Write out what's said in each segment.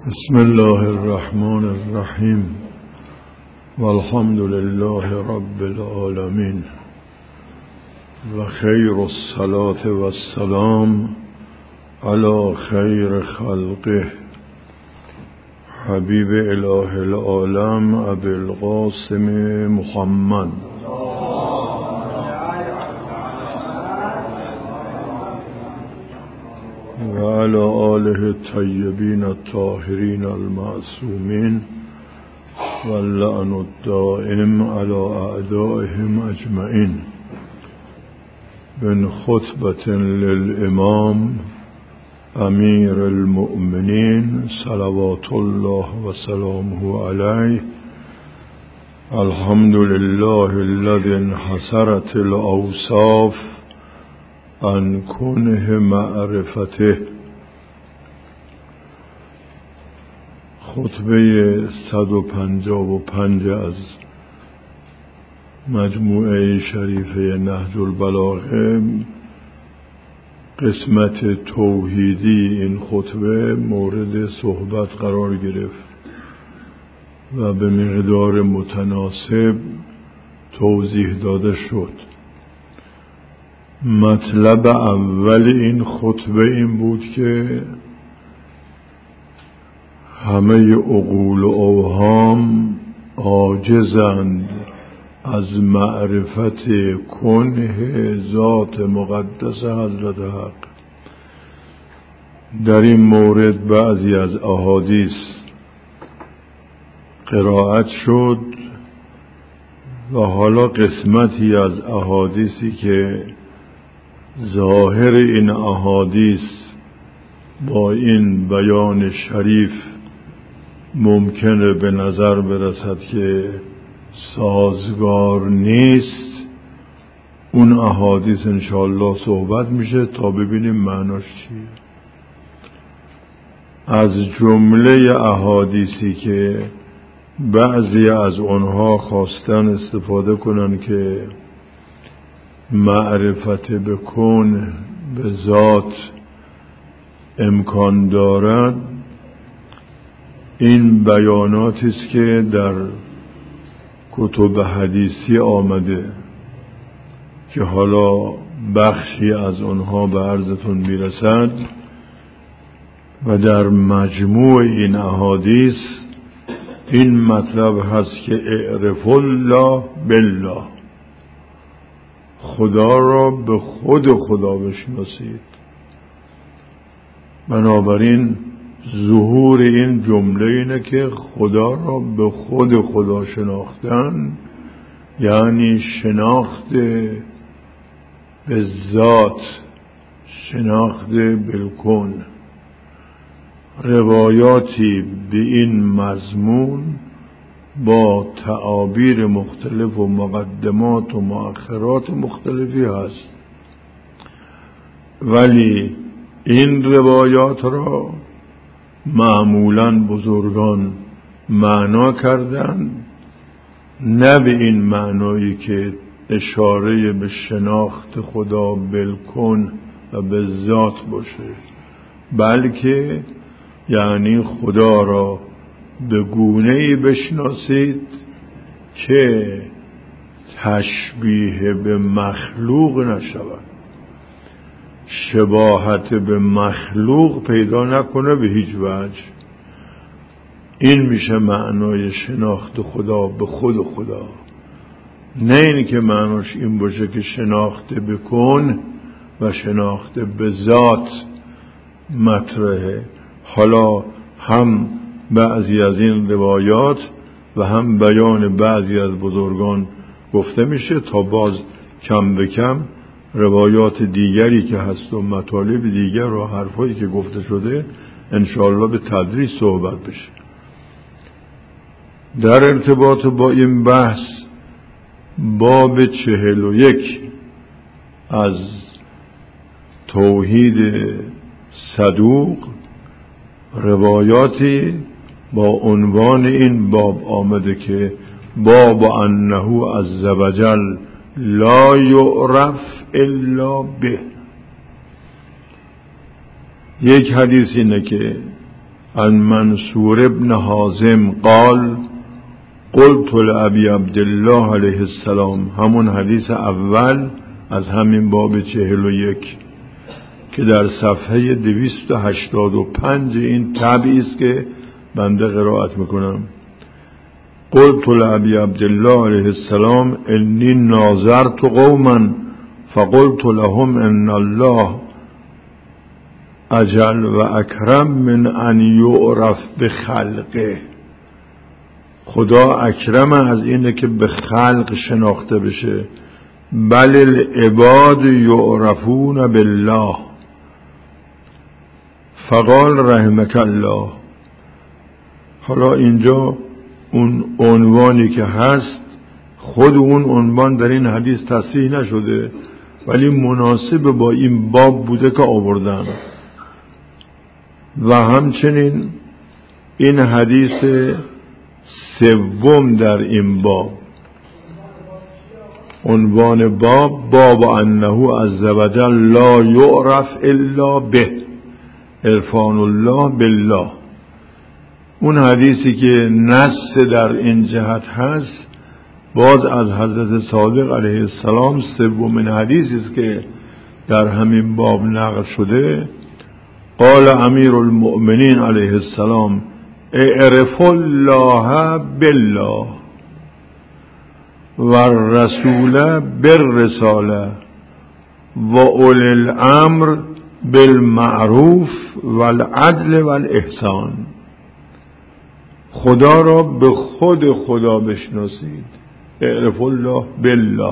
بسم الله الرحمن الرحیم والحمد لله رب العالمین و خیر الصلاة و السلام علی خیر خلقه حبیب اله العالم ابی القاسم محمد و علی آله الطیبین الطاهرین المعصومین و اللعن الدائم علی اعدائهم اجمعین. من خطبة للامام امیر المؤمنین صلوات الله و سلامه علیه. الحمد لله الذي انحصرت الاوصاف عن کنه معرفته. خطبه 155 از مجموعه شریفه نهج البلاغه، قسمت توحیدی این خطبه مورد صحبت قرار گرفت و به مقدار متناسب توضیح داده شد. مطلب اول این خطبه این بود که همه عقول و اوهام عاجزند از معرفت کنه ذات مقدس حضرت حق. در این مورد بعضی از احادیث قرائت شد و حالا قسمتی از احادیثی که ظاهر این احادیث با این بیان شریف ممکنه به نظر برسد که سازگار نیست، اون احادیث انشاءالله صحبت میشه تا ببینیم معناش چیه. از جمله احادیثی که بعضی از اونها خواستن استفاده کنن که معرفت به کون به ذات امکان دارد، این بیاناتی است که در کتب حدیثی آمده که حالا بخشی از اونها به عرضتون میرسد و در مجموع این احادیث این مطلب هست که اعرف الله بالله، خدا را به خود خدا بشناسید. بنابراین ظهور این جمله اینه که خدا را به خود خدا شناختن یعنی شناخت به ذات، شناخت بالکون. روایاتی به این مضمون با تعابیر مختلف و مقدمات و مؤخرات مختلفی هست، ولی این روایات را معمولاً بزرگان معنا کردند، نه به این معنایی که اشاره به شناخت خدا بالکون و به ذات باشه، بلکه یعنی خدا را به گونه‌ای بشناسید که تشبیه به مخلوق نشود، شباهت به مخلوق پیدا نکنه به هیچ وجه. این میشه معنای شناخت خدا به خود خدا، نه این که معناش این باشه که شناخت به کون و شناخت به ذات مطرحه. حالا هم بعضی از این روایات و هم بیان بعضی از بزرگان گفته میشه تا باز کم به کم روایات دیگری که هست و مطالب دیگر و حرفایی که گفته شده انشاءالله به تدریج صحبت بشه. در ارتباط با این بحث باب 41 از توحید صدوق روایاتی با عنوان این باب آمده که باب انه عز وجل لا یعرف الا به. یک حدیث اینه که عن منصور ابن حازم قال قلت لأبی عبدالله علیه السلام، همون حدیث اول از همین باب 41 که در صفحه 285 این طبعی است که بنده قرائت میکنم. قلت لأبی عبدالله علیه السلام انی ناظرت قوما فقلت لهم ان الله اجل و اکرم من ان یعرف بخلقه. خدا اکرم از اینه که به خلق شناخته بشه. بل العباد یعرفون بالله. فقال رحمک الله. حالا اینجا اون عنوانی که هست، خود اون عنوان در این حدیث تصحیح نشده ولی مناسب با این باب بوده که آوردن. و همچنین این حدیث سوم در این باب، عنوان باب انه عز وجل لا یعرف الا به، عرفان الله بالله. اون حدیثی که نص در این جهت هست باز از حضرت صادق علیه السلام، سومین حدیثی است که در همین باب نقل شده. قال امیر المؤمنین علیه السلام اعرف الله بالله و الرسول بالرساله و اولی الامر بالمعروف و العدل و الاحسان. خدا را به خود خدا بشناسید، اعرف الله بالله.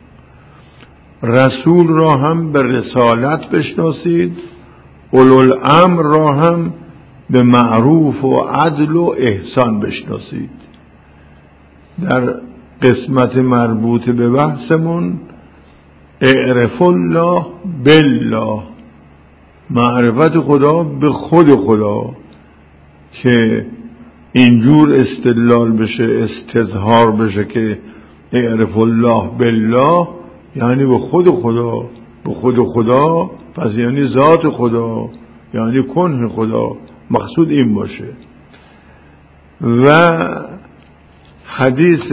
رسول را هم به رسالت بشناسید، اولوالامر را هم به معروف و عدل و احسان بشناسید. در قسمت مربوط به بحثمون اعرف الله بالله، معرفت خدا به خود خدا، که اینجور استدلال بشه، استظهار بشه که اعرف الله بالله یعنی به خود خدا، به خود خدا پس یعنی ذات خدا، یعنی کنه خدا، مقصود این باشه. و حدیث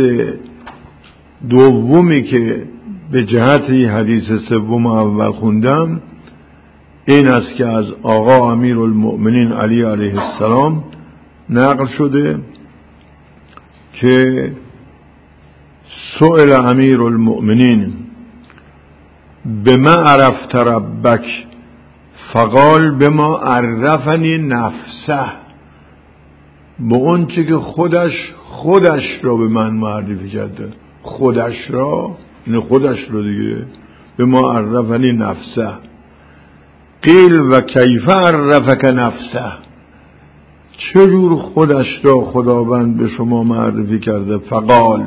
دومی که به جهت حدیث سوم اول خوندم این است که از آقا امیر المؤمنین علی علیه السلام نقل شده که سئل امیر المؤمنین بما عرفت ربک فقال بما عرفنی نفسه، با اون چه که خودش را به من معرفی کرده. خودش را نه خودش رو دیگه، بما عرفنی نفسه. قیل و کیف عرفک نفسه، چجور خودش را خداوند به شما معرفی کرده؟ فقال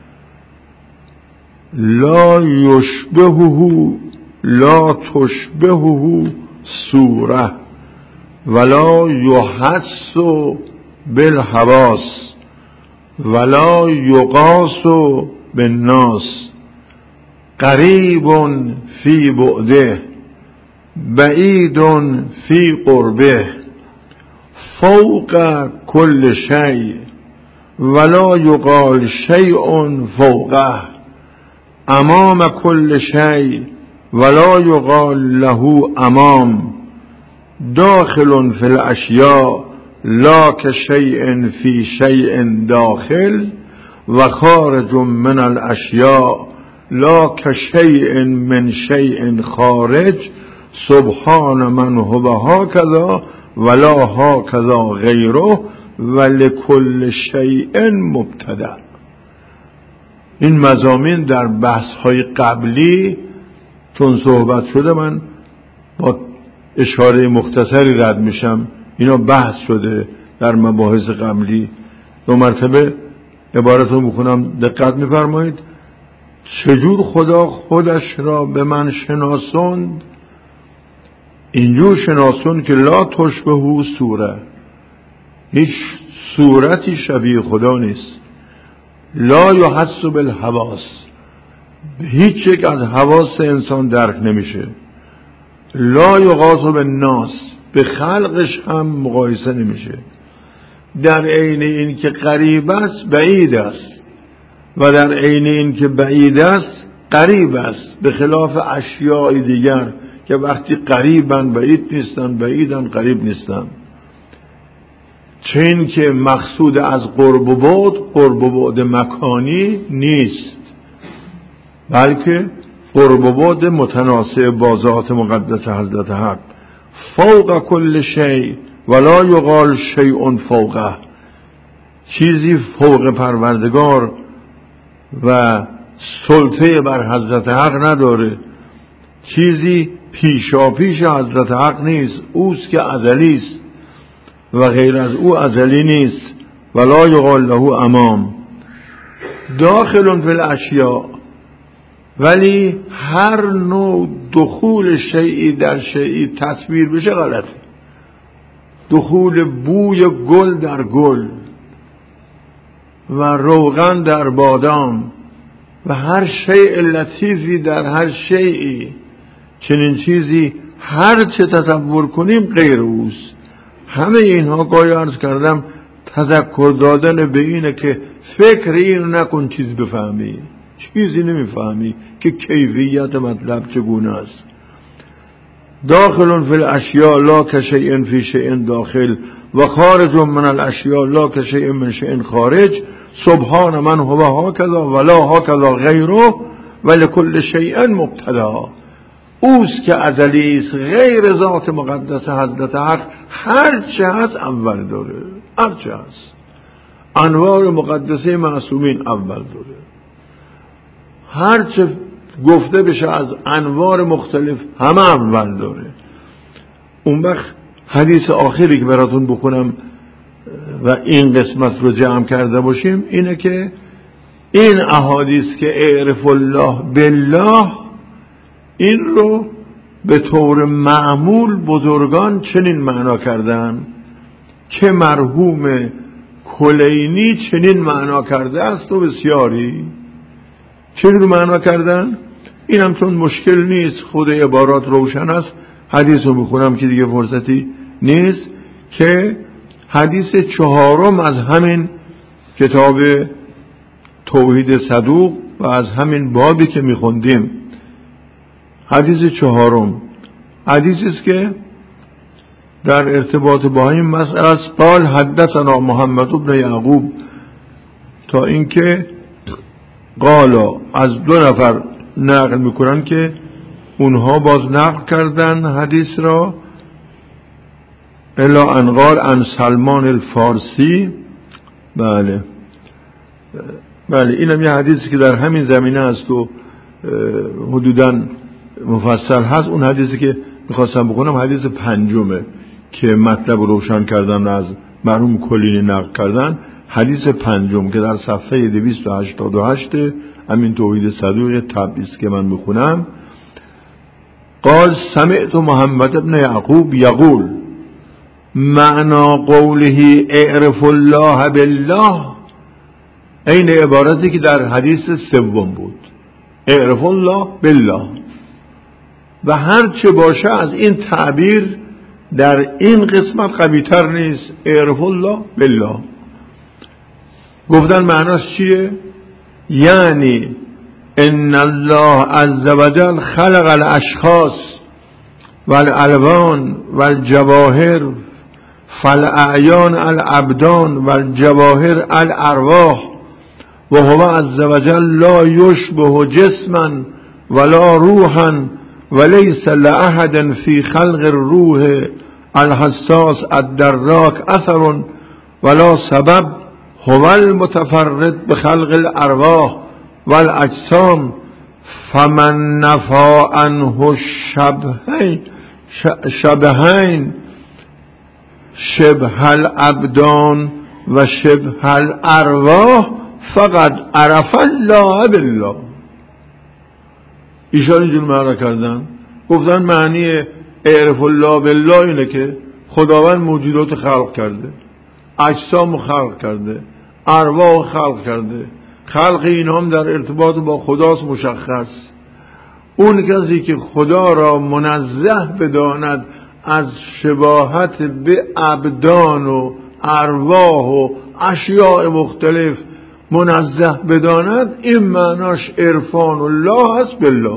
لا یشبهه لا تشبهه صوره ولا یحس بالحواس ولا یقاس بالناس، قریب فی بعده بعید فی قربه، فوق کل شیء ولا یقال شیء فوقه، امام کل شیء ولا یقال له امام، داخل فی الاشیاء لا کشیء فی شیء داخل و خارج من الاشیاء لا کشیء من شیء خارج، سبحان من هو هکذا ولا هکذا غیره ولکل شیء مبتدأ. این مضامین در بحث‌های قبلی چون صحبت شده من با اشاره مختصری رد میشم، اینا بحث شده در مباحث قبلی. دو مرتبه عبارت رو بخونم، دقت می‌فرمایید. چجور خدا خودش را به من شناسوند؟ اینجور شناسون که لا تشبهه صوره، هیچ صورتی شبیه خدا نیست. لا یحس بالحواس، هیچ یک از حواس انسان درک نمیشه. لا یقاس بالناس، به خلقش هم مقایسه نمیشه. در عین این که قریب است بعید است و در عین این که بعید است قریب است، به خلاف اشیاء دیگر که وقتی قریبن بعید نیستن، بعیدن قریب نیستن. چه این که مقصود از قرب و بعد مکانی نیست، بلکه قرب و بعد متناسب با ذات مقدس حضرت حق. فوق کل شیء ولا یقال شیء فوقه، چیزی فوق پروردگار و سلطه بر حضرت حق نداره، چیزی پیشاپیش حضرت حق نیست، اوست که ازلی است و غیر از او ازلی نیست. ولا یقال له امام. داخل فی الاشیاء، ولی هر نوع دخول شیئی در شیئی تصویر بشه غلطه. دخول بوی گل در گل و روغن در بادام و هر شیء لطیفی در هر شیئی، چنین چیزی هر چه تصور کنیم غیر اوست. همه اینها گاهی عرض کردم تذکر دادن به اینه که فکر اینو نکن چیز بفهمی، چیزی نمیفهمی که کیفیت مطلب چگونه است. داخل فی الاشیاء لا کشیء فی شیء داخل و خارج من الاشیاء لا کشیء من شیء خارج. سبحان من هو هکذا ولا هکذا غیره ولکل شیء مبتدا. اوست که ازلی است، غیر ذات مقدس حضرت حق هر چه هست اول داره، هر چه هست انوار مقدسه معصومین اول داره، هر چه گفته بشه از انوار مختلف همه اول داره. اون وقت حدیث آخری که براتون بکنم و این قسمت رو جمع کرده باشیم اینه که این احادیث که اعرف الله بالله، این رو به طور معمول بزرگان چنین معنا کردن که مرحوم کلینی چنین معنا کرده است و بسیاری چنین معنا کردن. این هم چون مشکل نیست، خود عبارات روشن است، حدیث رو بخونم که دیگه فرصتی نیست، که حدیث چهارم از همین کتاب توحید صدوق و از همین بابی که میخوندیم، حدیث چهارم حدیثی است که در ارتباط با این مسئله است. قال حدثنا محمد بن یعقوب، تا اینکه قالا از دو نفر نقل میکنن که اونها باز نقل کردن حدیث را، الا ان قال عن سلمان الفارسی. بله اینم یه حدیثی که در همین زمینه است و حدوداً مفصل هست. اون حدیثی که میخواستم بکنم حدیث پنجمه که مطلب روشن کردن از مرحوم کلینی نقل کردن، حدیث پنجم که در صفحه 288 همین توحید صدوق تبعیض که من میخونم. قال سمعت محمد ابن یعقوب یقول معنا قوله اعرف الله بالله، این عبارتی که در حدیث سوم بود، اعرف الله بالله، و هر چه باشه از این تعبیر در این قسمت قوی تر نیست. اعرف الله بالله گفتن معناش چیه؟ یعنی ان الله عز وجل خلق الاشخاص والالوان والجواهر فالاعیان الابدان والجواهر الارواح و هو عز وجل لا یشبه جسما ولا روحا وليس لأحد في خلق الروح الحساس الدراك أثر ولا سبب هو المتفرد بخلق الأرواح والأجسام فمن نفى عنه شبهين شبه الأبدان و شبه الأرواح فقد عرف الله بالله. ایشان اینجور معنا کردن، گفتن معنی اعرف الله بالله اینه که خداوند موجودات خلق کرده، اجسام خلق کرده، ارواح خلق کرده، خلق این هم در ارتباط با خداست مشخص. اون کسی که خدا را منزه بداند از شباهت به ابدان و ارواح و اشیاء مختلف منزه بداند، این معناش عرفان الله است بالله،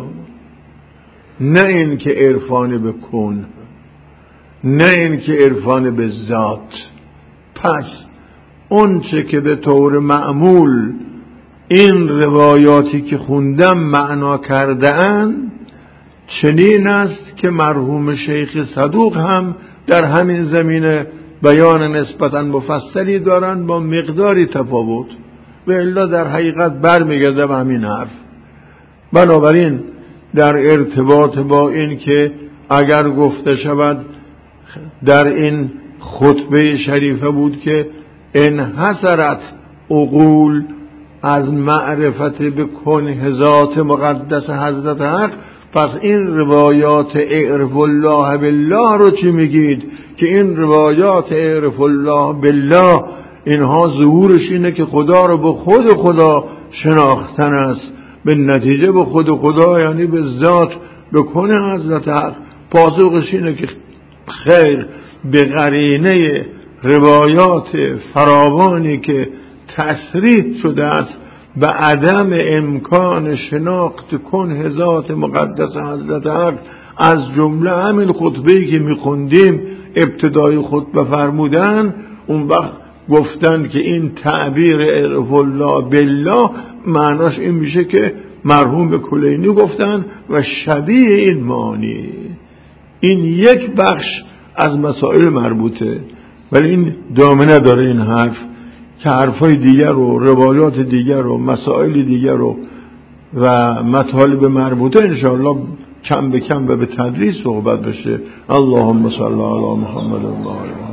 نه این که عرفان به کن، نه این که عرفان به ذات. پس اون چه که به طور معمول این روایاتی که خوندم معنا کرده‌اند چنین است که مرحوم شیخ صدوق هم در همین زمینه بیان نسبتاً مفصلی دارند با مقداری تفاوت، و الا در حقیقت برمیگرده به همین حرف. بنابراین در ارتباط با این که اگر گفته شود در این خطبه شریفه بود که انحصرت عقول از معرفت به کنه ذات مقدس حضرت حق، پس این روایات اعرف الله بالله رو چی میگید؟ که این روایات اعرف الله بالله اینها ظهورش اینه که خدا رو به خود خدا شناختن است، به نتیجه به خود خدا یعنی به ذات، به کنه حضرت حق. پاسخش اینه که خیر، به قرینه روایات فراوانی که تصریح شده است به عدم امکان شناخت کنه ذات مقدس حضرت حق، از جمله همین خطبه‌ای که میخوندیم ابتدای خطبه فرمودن، اون وقت گفتن که این تعبیر اعرف الله بالله معناش این میشه که مرحوم کلینی گفتن و شبیه این معنی. این یک بخش از مسائل مربوطه، ولی این دامنه داره این حرف که حرفای دیگر و روایات دیگر و مسائل دیگر و مطالب مربوطه انشاءالله کم به کم و به تدریج صحبت بشه. اللهم صل علی محمد و آله